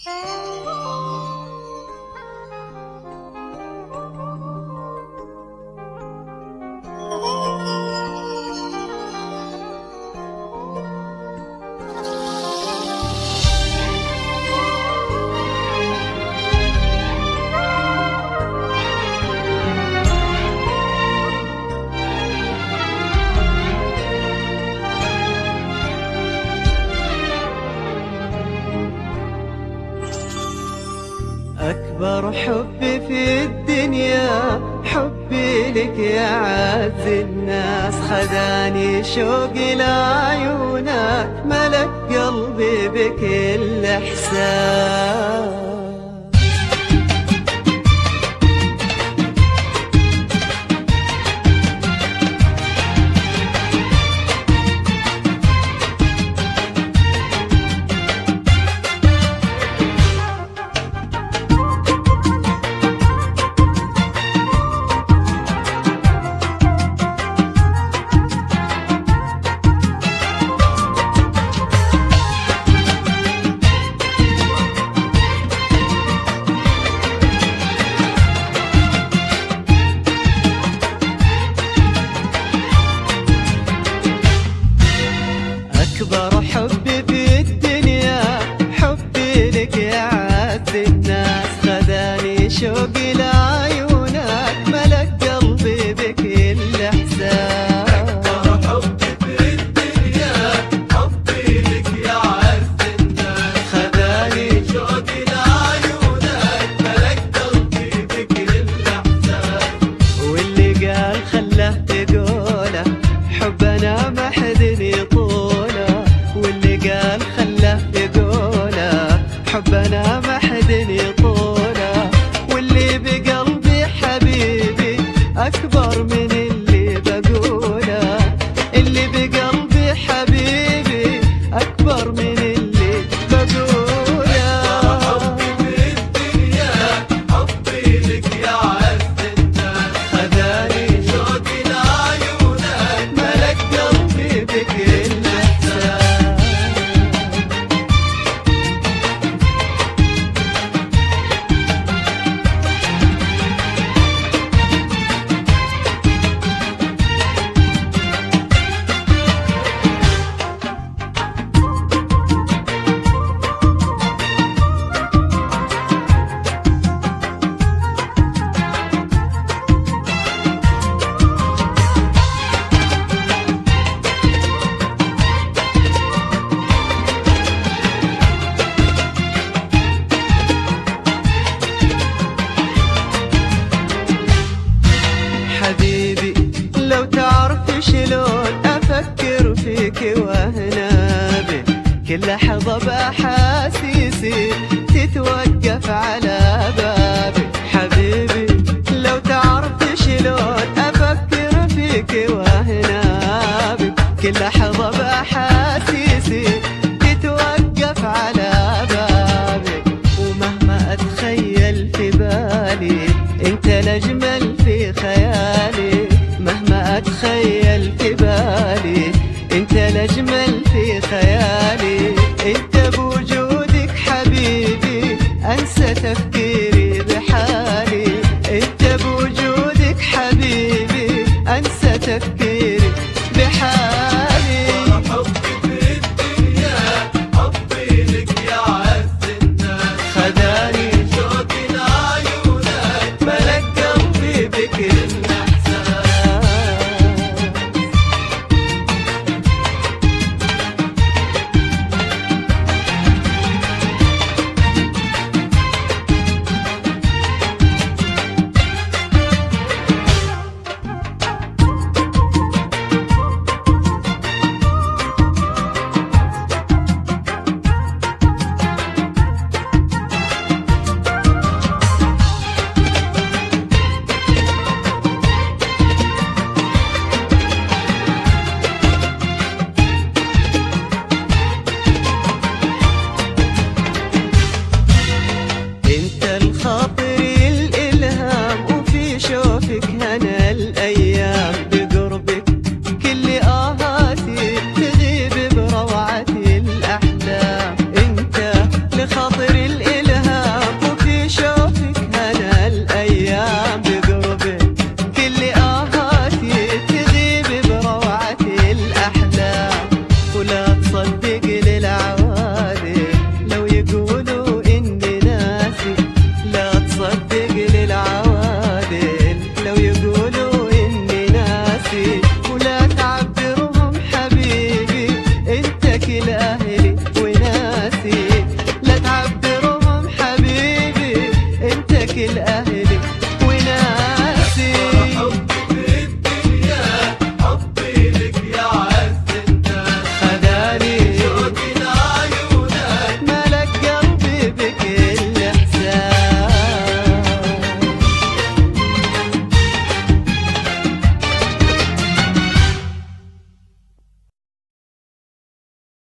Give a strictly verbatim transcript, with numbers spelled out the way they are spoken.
أكبر حب في الدنيا حبي لك يا عز الناس، خذاني شوقي لعيونك، ملك قلبي بكل إحساس. أكبر حب في الدنيا حبي لك يا عز الناس، خذاني شوقي لعيونك، ملك قلبي بكل إحساس. أكبر حب في الدنيا حبي لك يا عز الناس، خذاني شوقي لعيونك، ملك قلبي بكل إحساس. واللي قال خله تقوله حبنا ما حد يطوله، واللي قال خله يقوله حبنا ما حد يطوله، واللي بقلبي حبيبي أكبر من اللي بقوله، اللي بقلبي حبيبي أكبر من اللي بقوله. حبي في الدنيا حبي لك يا عز الناس، خذاني شوقي لعيونك، ملك قلبي بكل إحساس. حبيبي لو تعرف شلون أفكر فيك وأهنا بك، كل لحظة بأحاسيسي تتوقف على بابك. حبيبي لو تعرف شلون أفكر فيك وأهنا بك، كل لحظة بأحاسيسي تتوقف على بابك. ومهما أتخيل في بالي أنت الأجمل في خيالي، مهما أتخيل في بالي أنت الأجمل في خيالي. أنت بوجودك حبيبي أنسى تفكيري